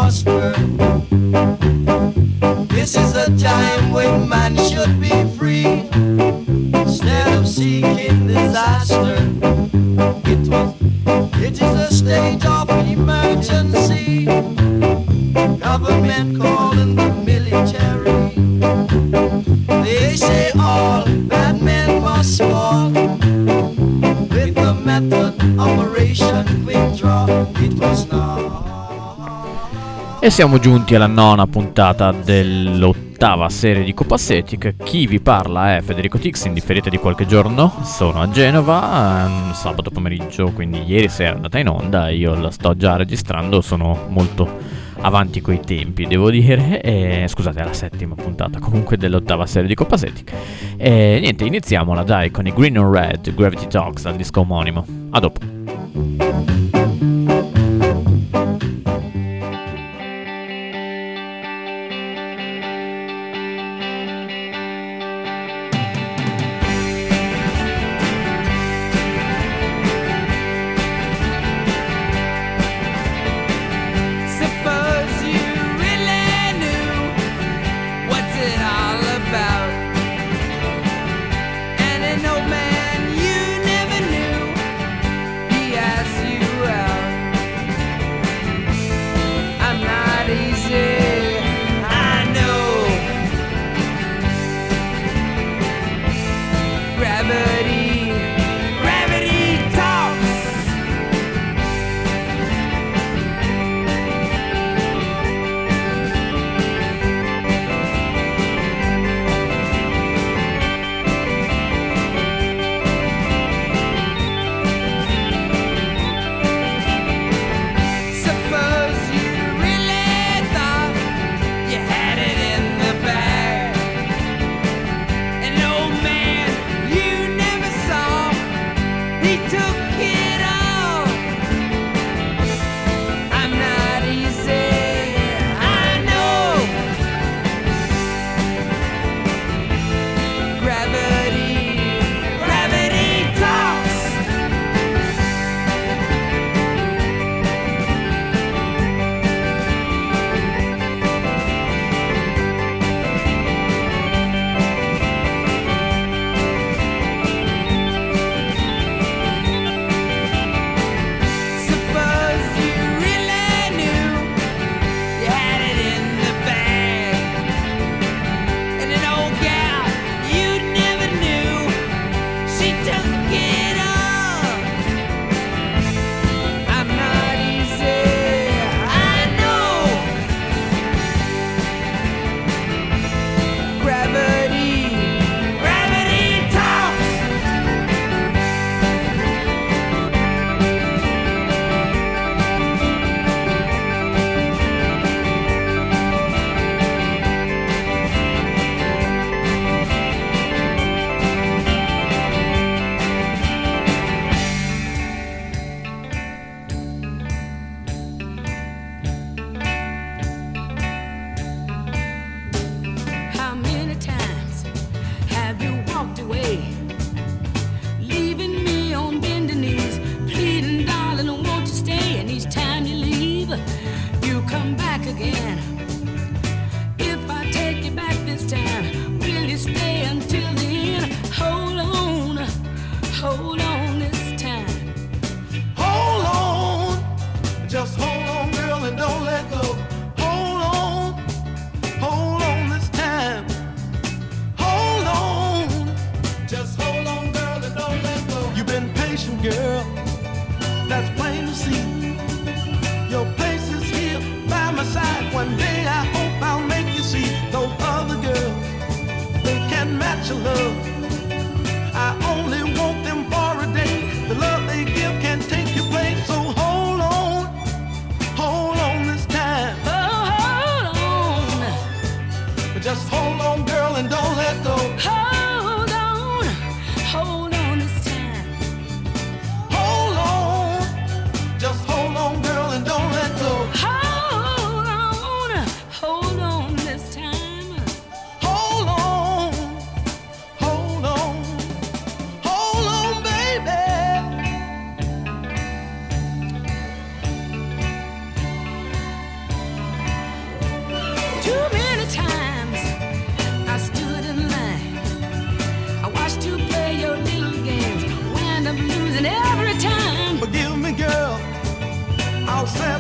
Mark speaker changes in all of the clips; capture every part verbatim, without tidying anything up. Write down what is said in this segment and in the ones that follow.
Speaker 1: prosper. This is a time when man should be free instead of seeking disaster. It was, it is a state of emergency. Government calling the military. They say all bad men must fall. With the method Operation Withdraw, it was not.
Speaker 2: E siamo giunti alla nona puntata dell'ottava serie di Copacetic. Chi vi parla è Federico Tix, in differita di qualche giorno. Sono a Genova, um, sabato pomeriggio, quindi ieri sera è andata in onda. Io la sto già registrando, sono molto avanti coi tempi, devo dire. E, scusate, è la settima puntata comunque dell'ottava serie di Copacetic. E niente, iniziamola dai con i Green on Red, Gravity Talks, dal disco omonimo. A dopo.
Speaker 3: Man you never knew, he asked you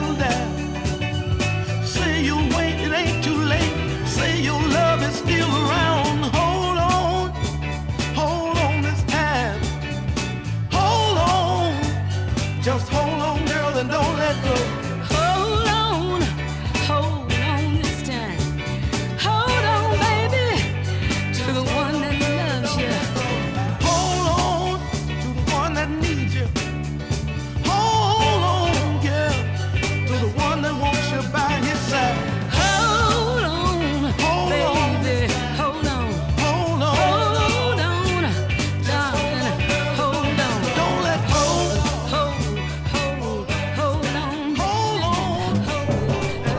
Speaker 1: little dad. Say you'll wait, it ain't too late. Say your love is still around. Hold on, hold on this time. Hold on, just hold on, girl, and don't let go.
Speaker 3: Hold on, hold on this time. Hold on, baby, to the one that loves you.
Speaker 1: Hold on to the one that needs you. Hold on, girl, to the one that wants you by his side.
Speaker 3: Hold on,
Speaker 1: Hold on.
Speaker 3: baby, hold on.
Speaker 1: Hold on,
Speaker 3: Hold on, darling, hold on.
Speaker 1: don't let go.
Speaker 3: Hold, hold, hold on.
Speaker 1: Hold on.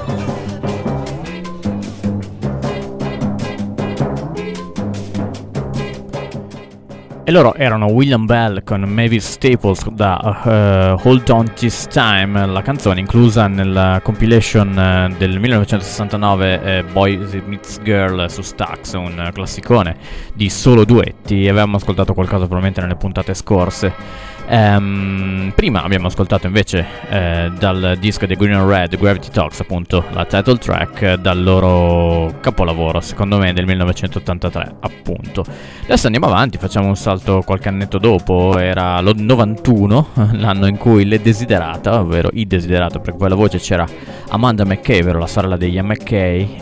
Speaker 2: E loro erano William Bell con Mavis Staples da uh, Hold On This Time, la canzone inclusa nella compilation uh, del millenovecentosessantanove uh, Boy Meets Girl su Stax, un classicone di solo duetti. Avevamo ascoltato qualcosa probabilmente nelle puntate scorse. Um, prima abbiamo ascoltato invece eh, dal disco dei Green and Red, Gravity Talks, appunto la title track eh, dal loro capolavoro, secondo me del millenovecentottantatré, appunto. Adesso andiamo avanti, facciamo un salto qualche annetto dopo, era lo novantuno, l'anno in cui Le Desiderata, ovvero I Desiderata, perché poi la voce c'era Amanda McKay, ovvero la sorella degli M K,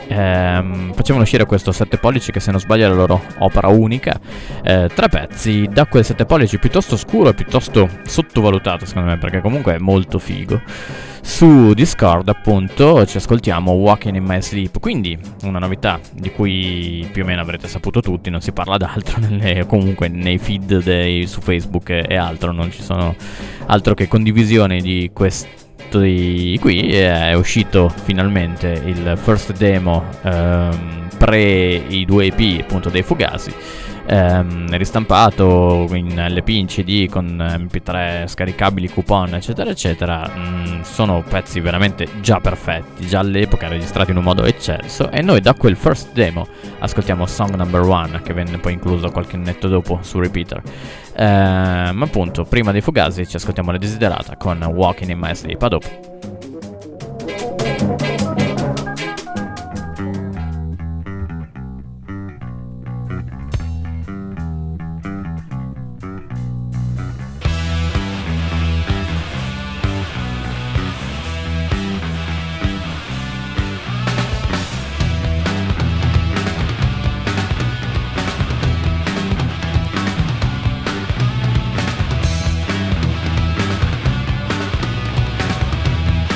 Speaker 2: ehm, facevano uscire questo sette pollici che, se non sbaglio, è la loro opera unica, eh, tre pezzi da quel sette pollici piuttosto scuro e piuttosto sottovalutato, secondo me, perché comunque è molto figo. Su Discord, appunto, ci ascoltiamo Walking in My Sleep, quindi una novità di cui più o meno avrete saputo tutti, non si parla d'altro nelle, comunque nei feed dei, su Facebook e, e altro, non ci sono altro che condivisioni di questo. Di qui è uscito finalmente il first demo ehm, pre i due E P, appunto, dei Fugazi, ehm, ristampato in L P, in C D, con M P tre scaricabili, coupon, eccetera eccetera. Mm, sono pezzi veramente già perfetti, già all'epoca registrati in un modo eccelso, e noi da quel first demo ascoltiamo Song Number One, che venne poi incluso qualche annetto dopo su Repeater. Ma ehm, appunto, prima dei Fugazi ci ascoltiamo La Desiderata con Walking in My Sleep. A dopo.
Speaker 1: Hold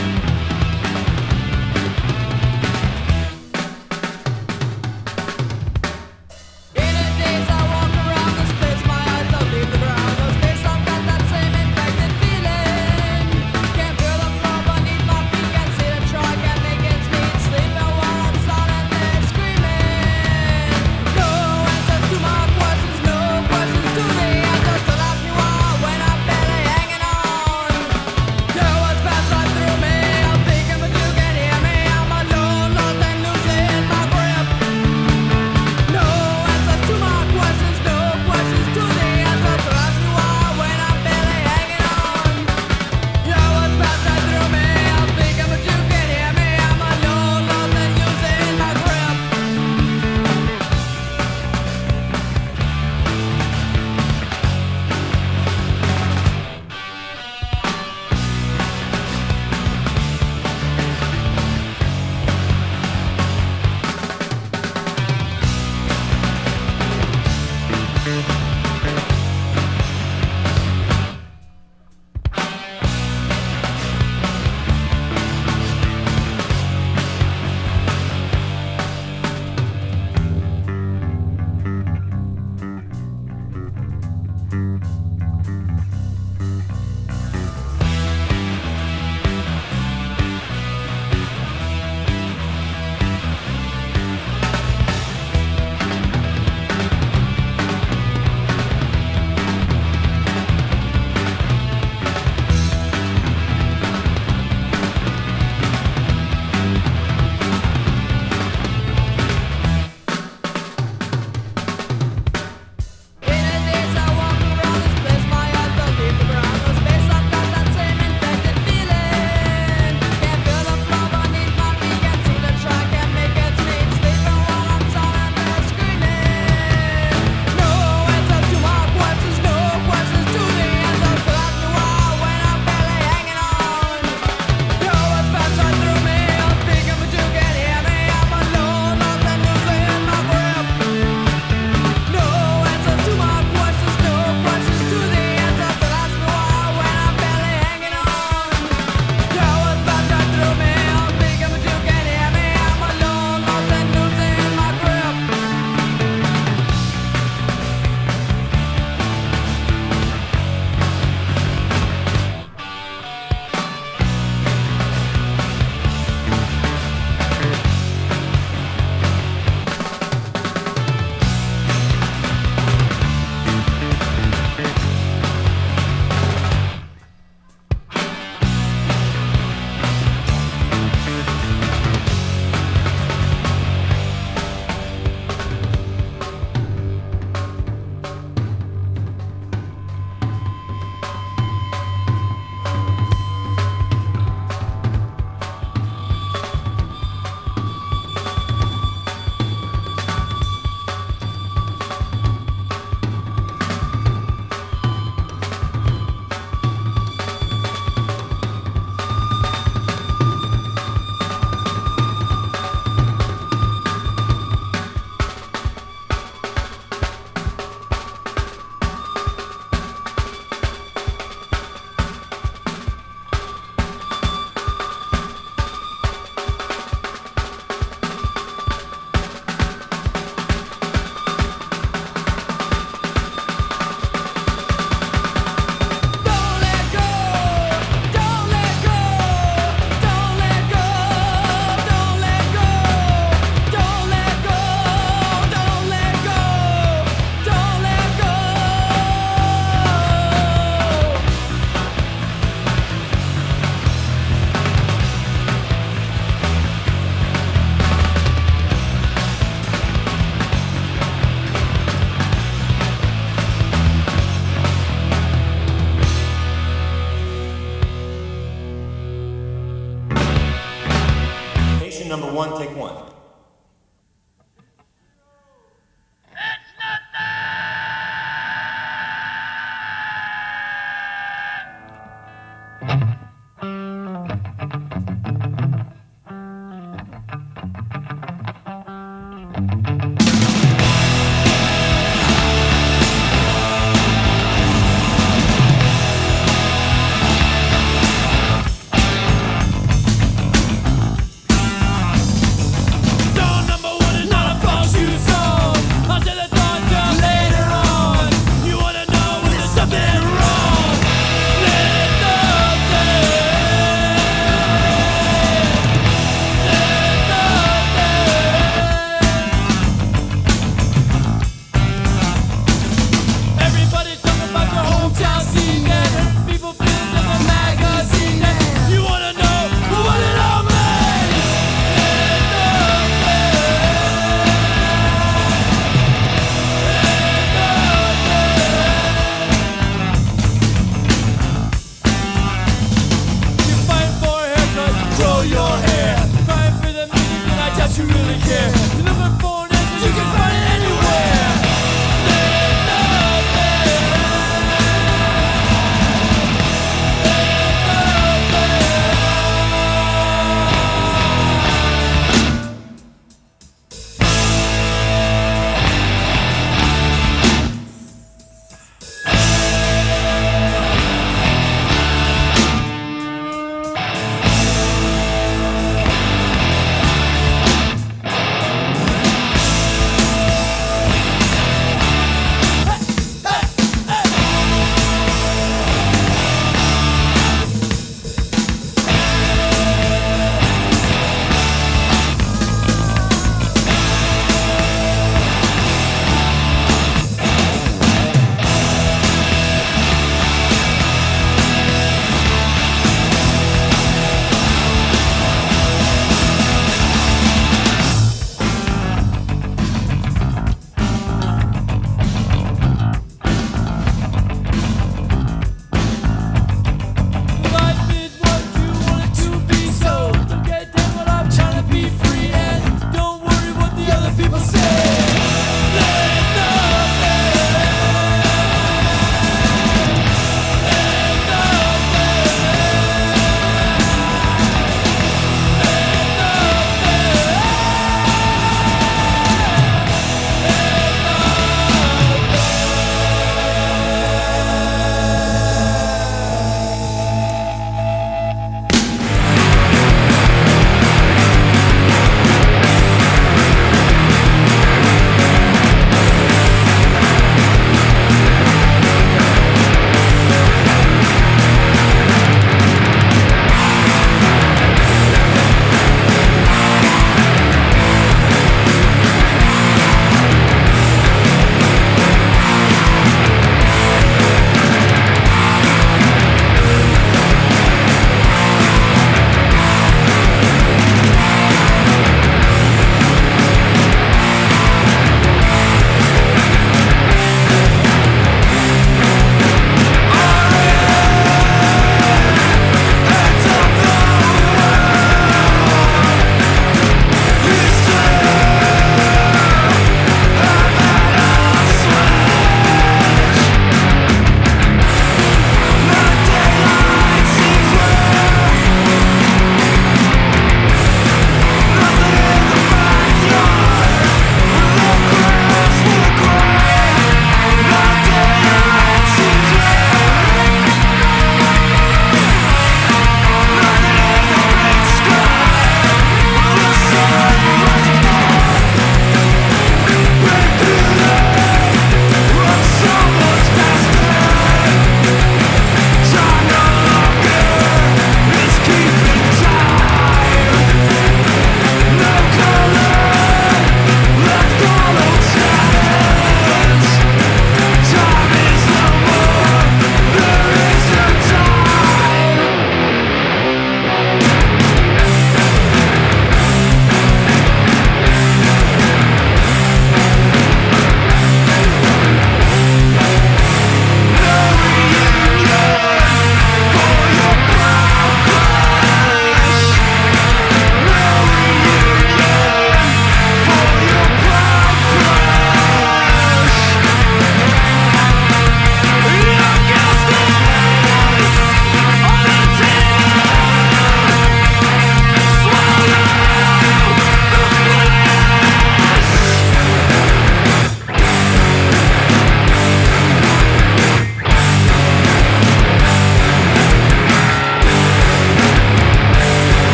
Speaker 4: Station number one, take one.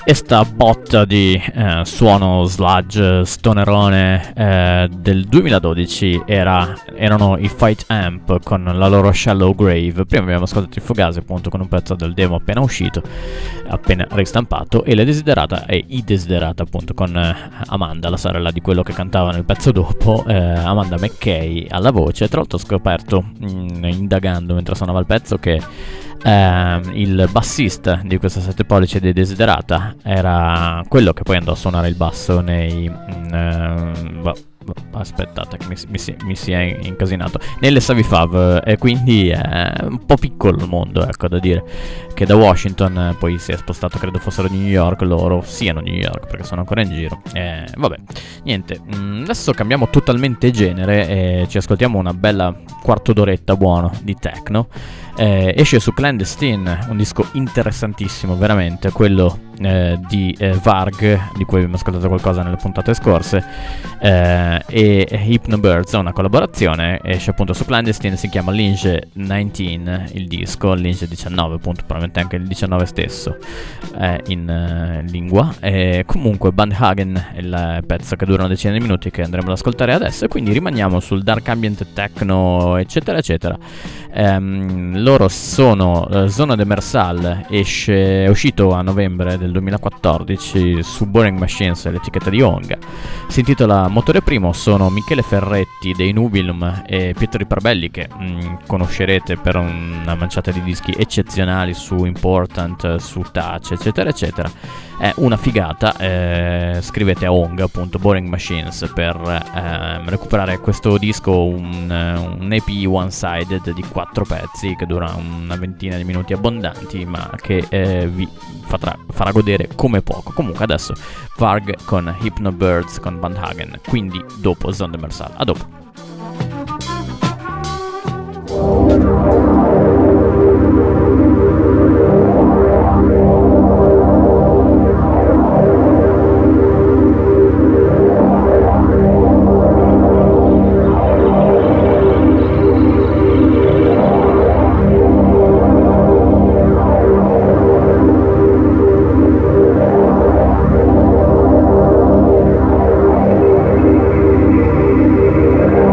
Speaker 2: E sta botta di eh, suono sludge stonerone eh, del duemiladodici era, erano i Fight Amp con la loro Shallow Grave. Prima abbiamo ascoltato i Fugazi appunto con un pezzo del demo appena uscito, appena ristampato, e le Desiderata e i Desiderata appunto con eh, Amanda, la sorella di quello che cantava nel pezzo dopo, eh, Amanda McKay alla voce. Tra l'altro ho scoperto, mh, indagando mentre suonava il pezzo, che Uh, il bassista di questa sette pollici dei Desiderata era quello che poi andò a suonare il basso nei uh, bah, aspettate che mi, mi, si, mi si è incasinato nelle Savifav, e quindi è un po' piccolo il mondo, ecco, da dire che da Washington poi si è spostato, credo fossero di New York, loro siano New York perché sono ancora in giro. Eh, vabbè, niente, adesso cambiamo totalmente genere e ci ascoltiamo una bella quarto d'oretta buono di techno. Eh, esce su Clandestine, un disco interessantissimo veramente, quello eh, di eh, Varg, di cui abbiamo ascoltato qualcosa nelle puntate scorse, eh, e Hypnobirds, una collaborazione. Esce appunto su Clandestine, si chiama Linge diciannove il disco, Linge diciannove appunto, probabilmente anche il diciannove stesso è in uh, lingua. E comunque Bandhagen è il pezzo che dura una decina di minuti che andremo ad ascoltare adesso, e quindi rimaniamo sul dark ambient techno eccetera eccetera. Um, loro sono uh, Zona de Mersal, esce, è uscito a novembre del duemilaquattordici su Boring Machines, l'etichetta di Onga. Si intitola Motore Primo. Sono Michele Ferretti dei Nubilum e Pietro Riparbelli, che mh, conoscerete per una manciata di dischi eccezionali su Important, su Touch eccetera eccetera. È una figata, eh, scrivete a Onga appunto Boring Machines per eh, recuperare questo disco, un, un E P one-sided di quattro pezzi che dura una ventina di minuti abbondanti, ma che eh, vi farà, farà godere come poco. Comunque adesso Varg con Hypnobirds con Bandhagen, quindi dopo Zone de Mersal. A dopo.
Speaker 4: Thank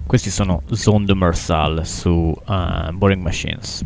Speaker 2: Questi sono Zone de Mersal su uh, Boring Machines.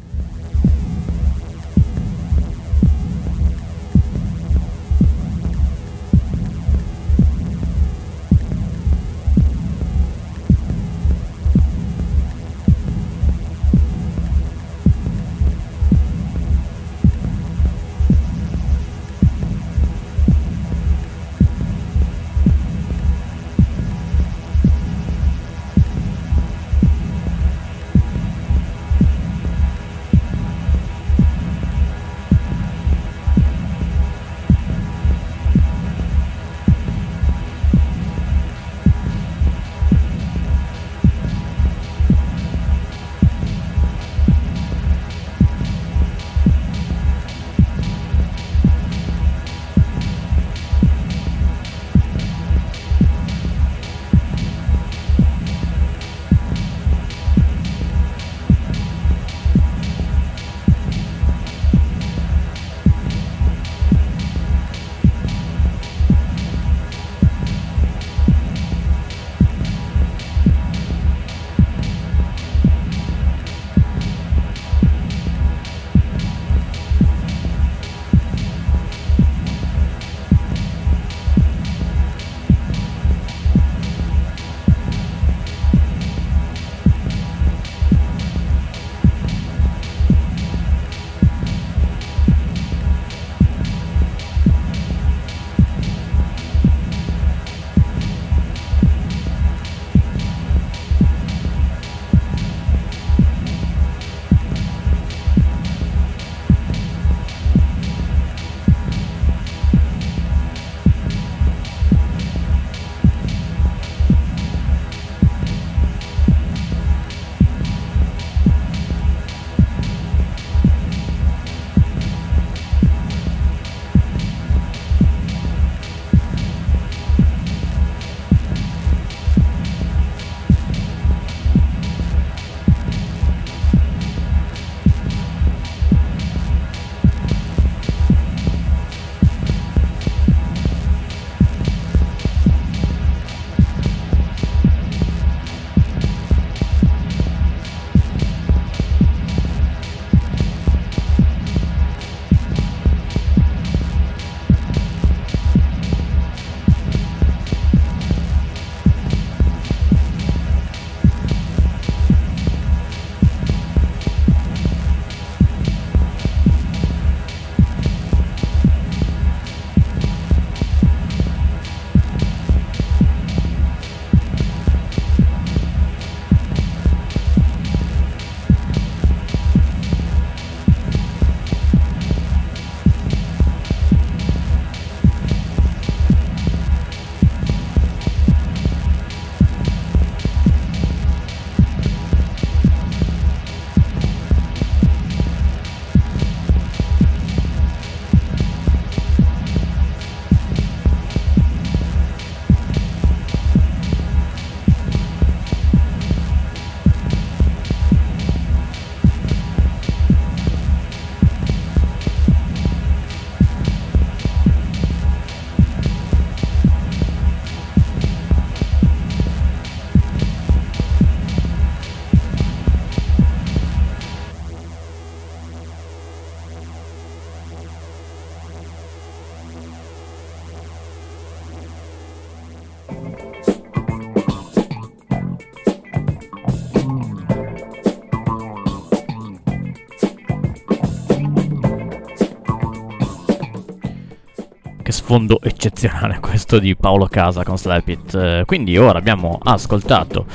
Speaker 2: sfondo eccezionale questo di Paolo Casa con Slap It. Eh, quindi ora abbiamo ascoltato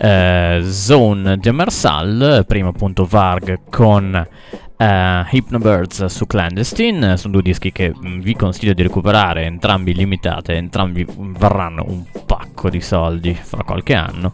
Speaker 2: eh, Zone de Mersal, prima appunto Varg con Uh, Hypnobirds su Clandestine. Sono due dischi che mh, vi consiglio di recuperare, entrambi limitate, entrambi varranno un pacco di soldi fra qualche anno.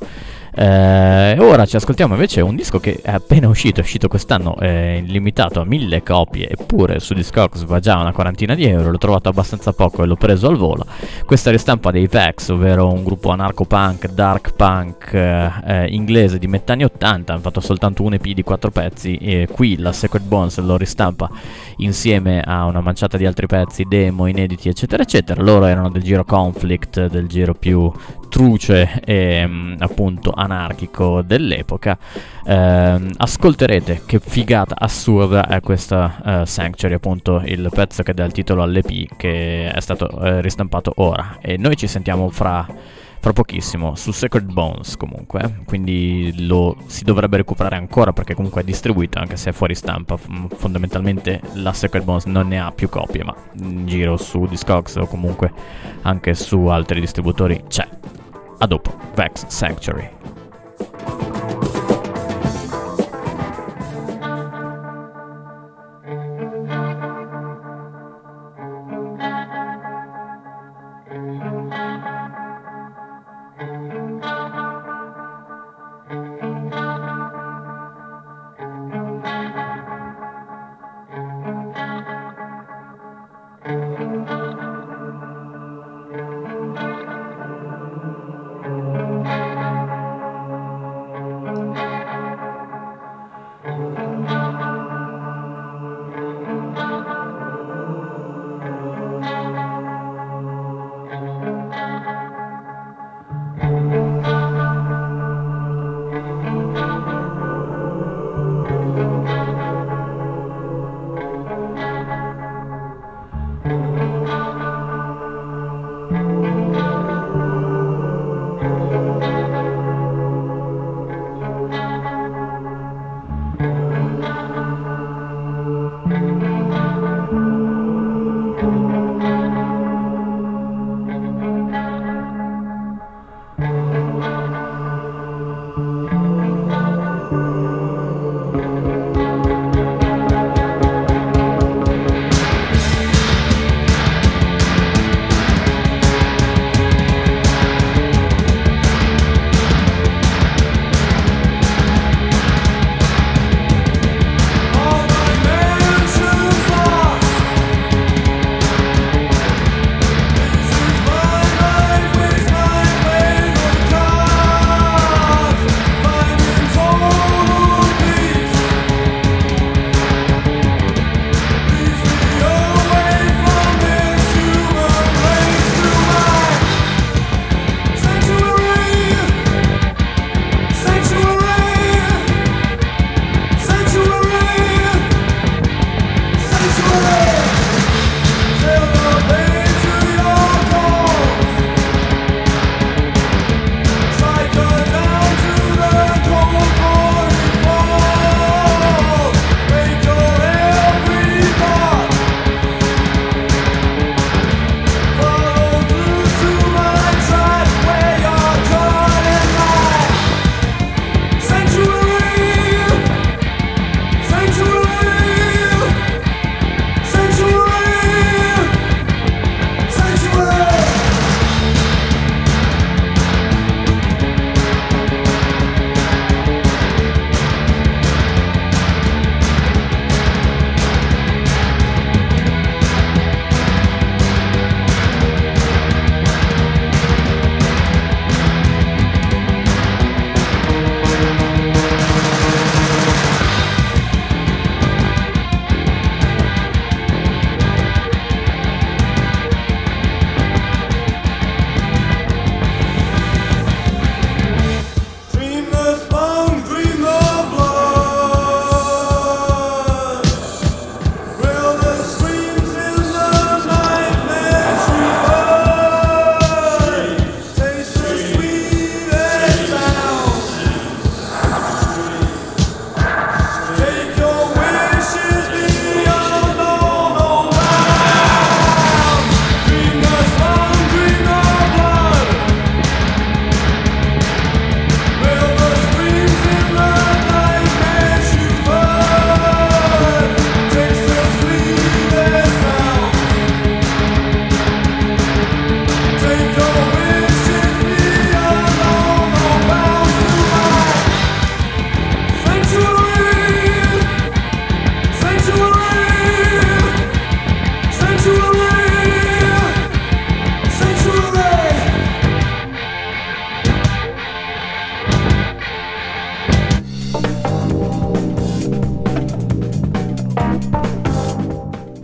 Speaker 2: Uh, ora ci ascoltiamo invece un disco che è appena uscito, è uscito quest'anno, è limitato a mille copie, eppure su Discogs va già una quarantina di euro, l'ho trovato abbastanza poco e l'ho preso al volo. Questa ristampa dei Vex, ovvero un gruppo anarcho-punk, dark punk eh, eh, inglese di metà anni ottanta, hanno fatto soltanto un E P di quattro pezzi e qui la Sacred Bones lo ristampa insieme a una manciata di altri pezzi, demo, inediti eccetera eccetera. Loro erano del giro Conflict, del giro più truce e mh, appunto anarchico dell'epoca, ehm, ascolterete che figata assurda è questa uh, Sanctuary, appunto il pezzo che dà il titolo all'E P, che è stato uh, ristampato ora, e noi ci sentiamo fra fra pochissimo su Sacred Bones comunque, eh. Quindi lo si dovrebbe recuperare ancora, perché comunque è distribuito anche se è fuori stampa. F- fondamentalmente la Sacred Bones non ne ha più copie, ma in giro su Discogs o comunque anche su altri distributori c'è. A dopo, Vex Sanctuary.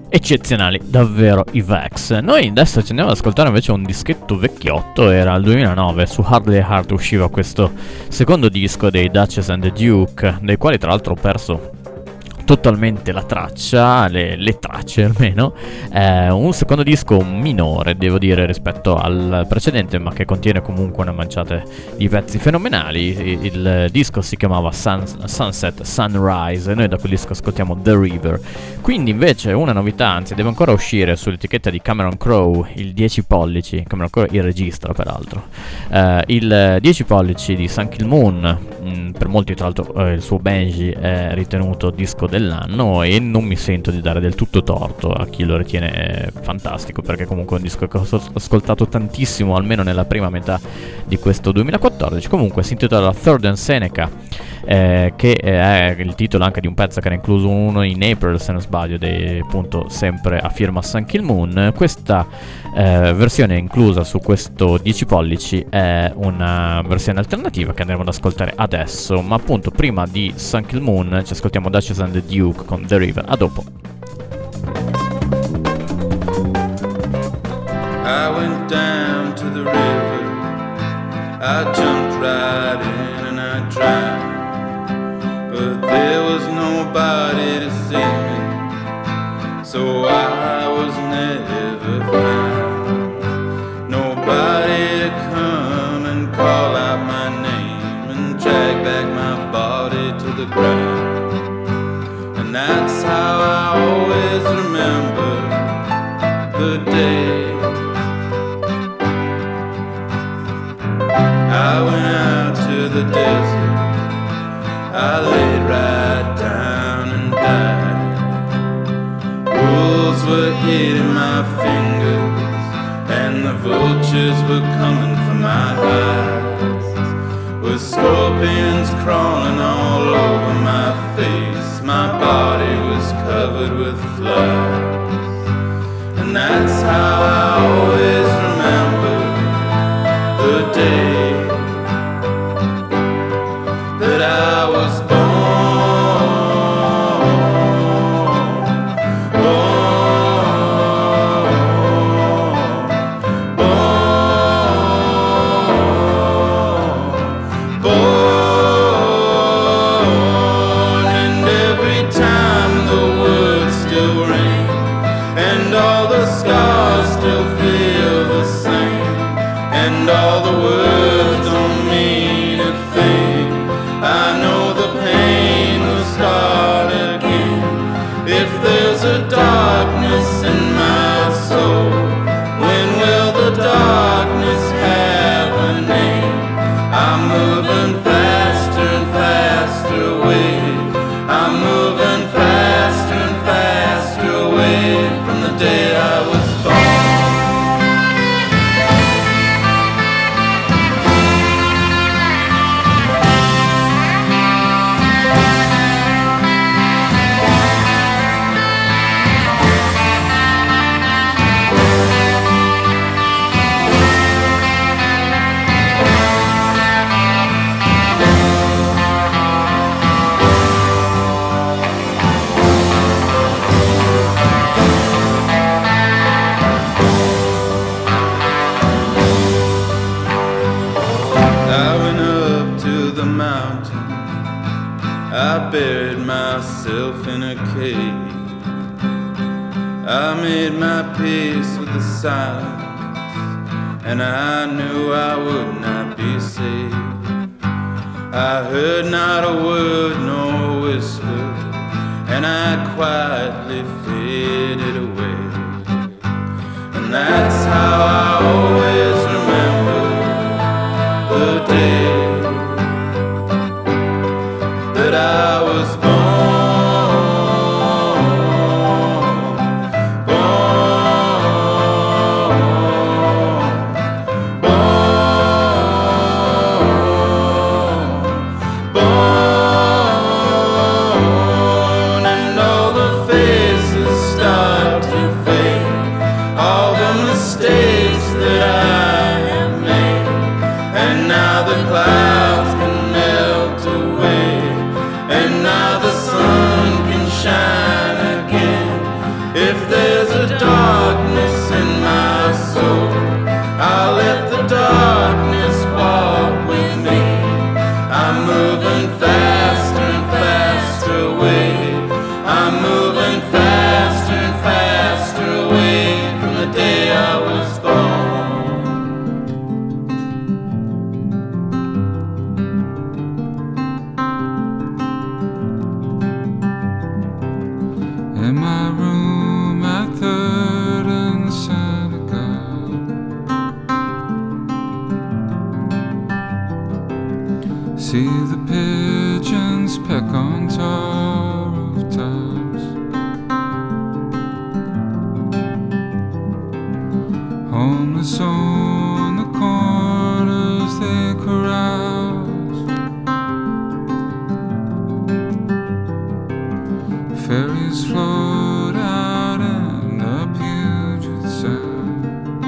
Speaker 2: Eccezionali, davvero i Vex. Noi adesso ci andiamo ad ascoltare invece un dischetto vecchiotto, era il duemilanove, su Hardly Heart usciva questo secondo disco dei Duchess and the Duke, dei quali tra l'altro ho perso totalmente la traccia, le, le tracce almeno, eh, un secondo disco minore devo dire rispetto al precedente, ma che contiene comunque una manciata di pezzi fenomenali. Il, il disco si chiamava Sun, Sunset Sunrise e noi da quel disco ascoltiamo The River. Quindi invece una novità, anzi deve ancora uscire sull'etichetta di Cameron Crowe, il dieci pollici, Cameron Crowe il regista peraltro, eh, il dieci pollici di Sun Kill Moon, mh, per molti tra l'altro eh, il suo Benji è ritenuto disco dell'anno e non mi sento di dare del tutto torto a chi lo ritiene fantastico, perché comunque è un disco che ho ascoltato tantissimo almeno nella prima metà di questo duemilaquattordici. Comunque si intitola Third and Seneca, eh, che è il titolo anche di un pezzo che era incluso uno in April se non sbaglio, dei, appunto sempre a firma Sun Kill Moon. Questa eh, versione inclusa su questo dieci pollici è una versione alternativa che andremo ad ascoltare adesso, ma appunto prima di Sun Kill Moon ci ascoltiamo Duchess and the Duke con The River. A dopo.
Speaker 4: I went down to the river, I jumped right in and I drowned, but there was nobody to see me, so I was never found. Nobody to come and call out my name and drag back my body to the ground. And that's how I always remember the day I went out to the desert, I laid right down and died. Wolves were eating my fingers and the vultures were coming for my eyes, with scorpions crawling all over my face. My body was covered with flies, and that's how I always remember the day that I was born, born, born, born. And every time the words still ring and all the scars still feel the same, and all the words don't mean a thing, I know the pain will start again. If there's a darkness in my soul, when will the darkness have a name? I'm moving faster and faster away, I'm moving faster and faster away from the day I was born. I buried myself in a cave, I made my peace with the silence, and I knew I would not be saved. I heard not a word nor a whisper, and I quietly faded away. And that's how I always remember the day that I was born, born, born, born. And all the faces start to fade, all the mistakes that I
Speaker 5: See the pigeons peck on top rooftops. Homeless on the corners they carouse. Ferries float out in the Puget Sound.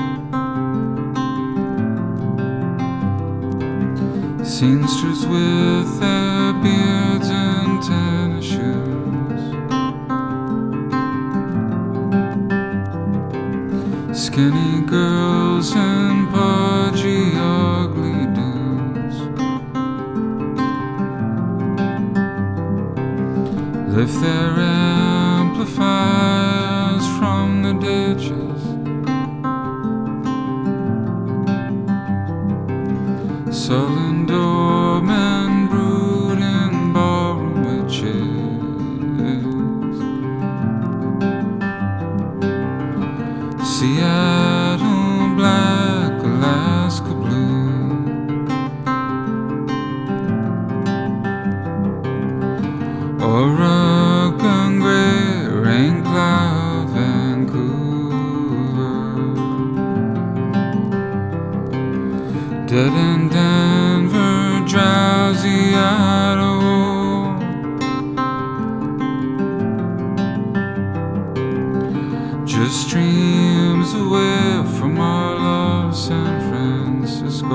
Speaker 5: Seamsters with their beards and tennis shoes. Skinny girls and pudgy ugly dudes lift their amplifiers from the ditches. Sullen doormen brood in ballroom witches. Seattle black, Alaska blue. Oregon gray, rain cloud, Vancouver. Dead in Denver, drowsy Idaho. Just dreams away from our love, San Francisco.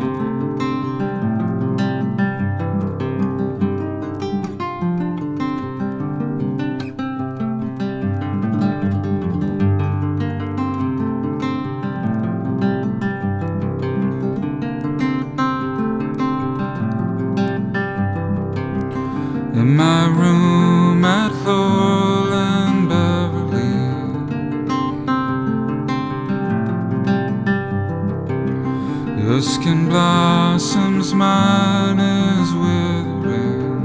Speaker 5: In my room at Lowell and Beverly, your skin blossoms, mine is withering.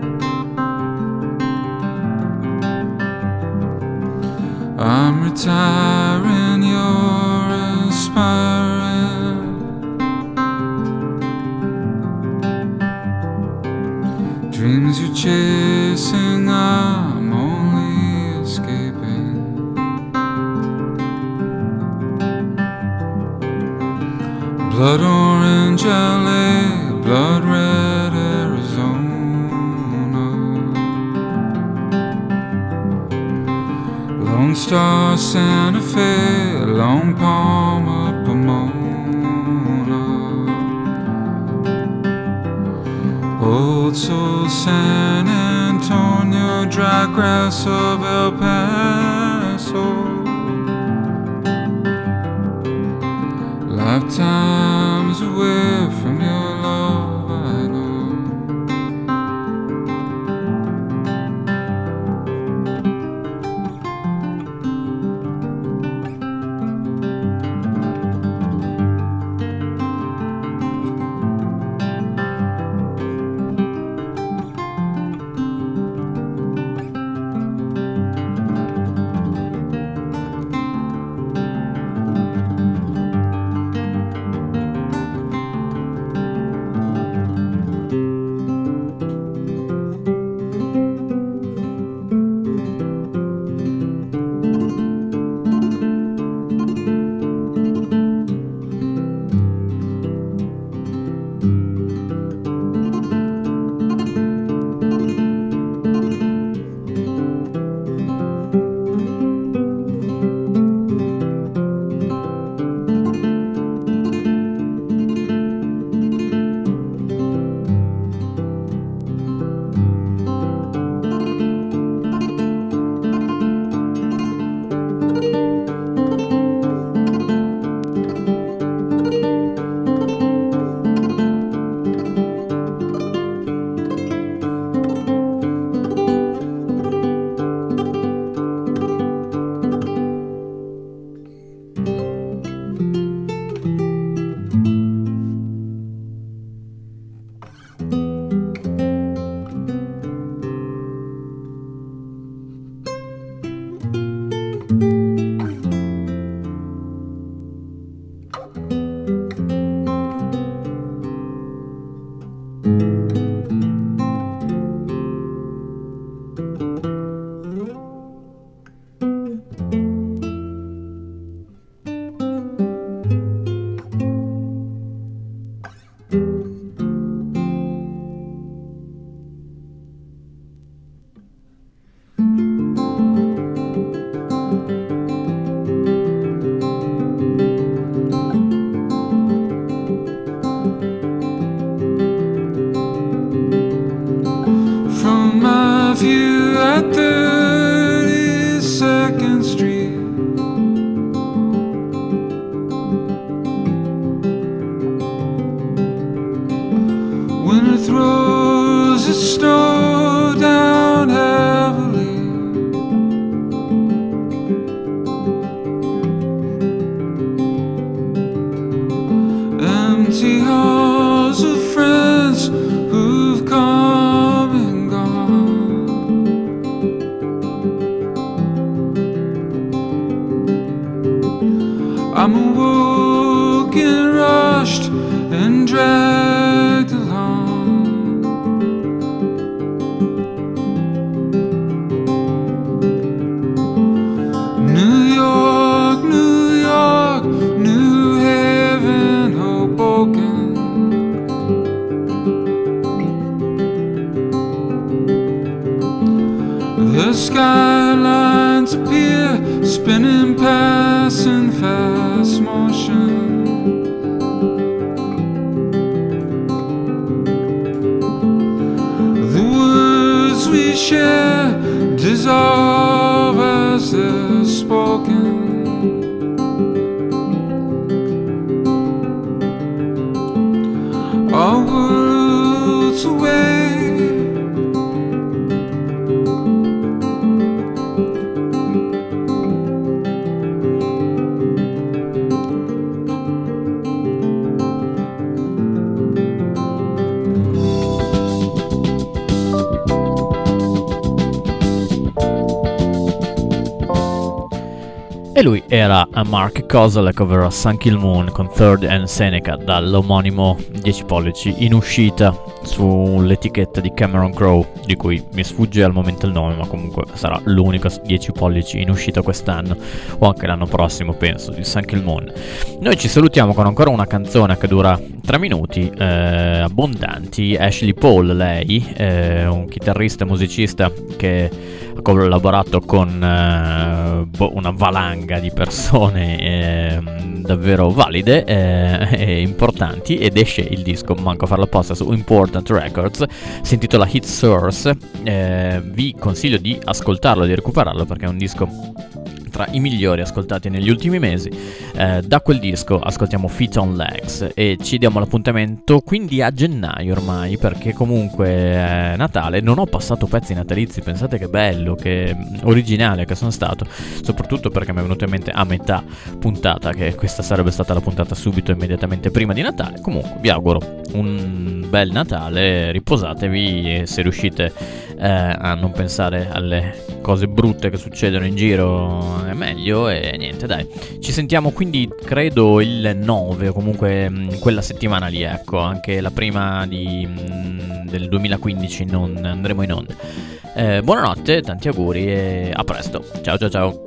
Speaker 5: I'm retiring, you're aspiring. Dreams you're chasing, I'm only escaping. Blood orange L A, blood red Arizona. Lone Star Santa Fe, Lone Palm of Pomona. Old Soul San Antonio, dry grass of El Paso. Lifetimes away from your love, I know. as it snowed down heavily. Empty halls of friends who've come and gone. I'm awoken, rushed and dragged along. New York, New York, New Haven, Hoboken. The skylines appear, spinning past in fast motion. The words we share dissolve as they're spoken. Our worlds away.
Speaker 2: E lui era a Mark Kozelek, ovvero Sun Kil Moon con Third and Seneca, dall'omonimo dieci pollici in uscita sull'etichetta di Cameron Crowe, di cui mi sfugge al momento il nome, ma comunque sarà l'unico dieci pollici in uscita quest'anno o anche l'anno prossimo, penso, di Sun Kil Moon. Noi ci salutiamo con ancora una canzone che dura tre minuti, eh, abbondanti. Ashley Paul, lei, eh, un chitarrista e musicista che ha collaborato con eh, boh, una valanga di persone eh, davvero valide eh, e importanti, ed esce il disco, manco a farlo apposta, su Important Records, si intitola Hit Source. Eh, vi consiglio di ascoltarlo, di recuperarlo, perché è un disco tra i migliori ascoltati negli ultimi mesi. Eh, da quel disco ascoltiamo Feet on Legs e ci diamo l'appuntamento quindi a gennaio ormai, perché comunque è Natale. Non ho passato pezzi natalizi, pensate che bello, che originale che sono stato, soprattutto perché mi è venuto in mente a metà puntata che questa sarebbe stata la puntata subito immediatamente prima di Natale. Comunque vi auguro un bel Natale, riposatevi e se riuscite eh, a non pensare alle cose brutte che succedono in giro è meglio. E niente, dai, ci sentiamo quindi credo il nove o comunque mh, quella settimana lì, ecco, anche la prima di, mh, del duemilaquindici non andremo in onda. Eh, buonanotte, tanti auguri e a presto, ciao ciao ciao.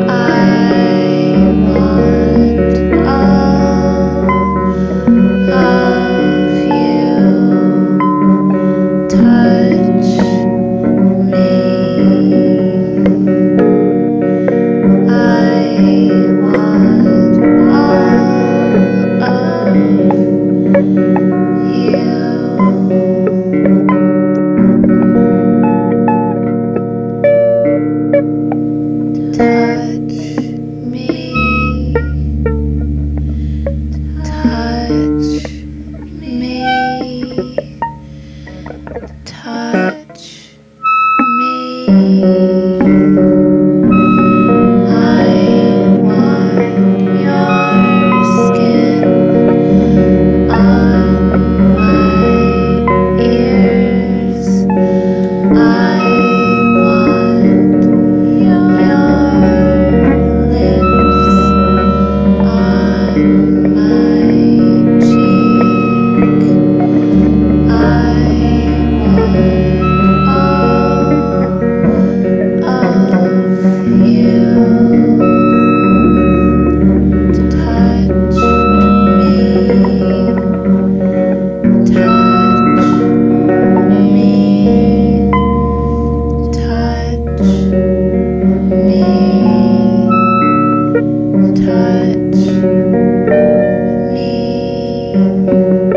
Speaker 6: Oh touch me.